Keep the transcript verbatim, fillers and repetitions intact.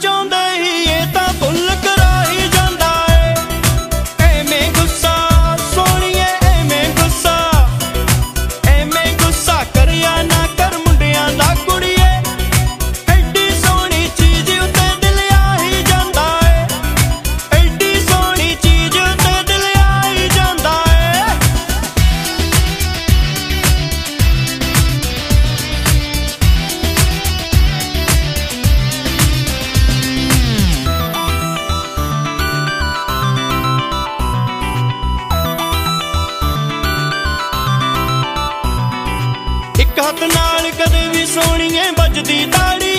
ਚਾਹੁੰਦੇ ਹੀ ਇਹ ਤਾਂ ਭੁੱਲ ਕਰਾਈ ਜਾਂਦਾ ਏ। ਐਵੇਂ ਗੁੱਸਾ ਸੋਹਣੀਏ ਐਵੇਂ ਗੁੱਸਾ, ਐਵੇਂ ਗੁੱਸਾ ਕਰਿਆ ਨਾ ਕਰ ਮੁੰਡਿਆਂ ਦਾ ਕੁੜੀਏ। ਐਡੀ ਸੋਹਣੀ ਚੀਜ਼ ਉੱਤੇ ਦਿਲ ਆ ਹੀ ਜਾਂਦਾ ਏ, ਐਡੀ ਸੋਹਣੀ ਚੀਜ਼ ਉੱਤੇ ਦਿਲ ਆ ਹੀ ਜਾਂਦਾ ਏ। ਇੱਕ ਹੱਥ ਨਾਲ ਕਦੇ ਵੀ ਸੋਹਣੀਏ ਵੱਜਦੀ ਤਾੜੀ,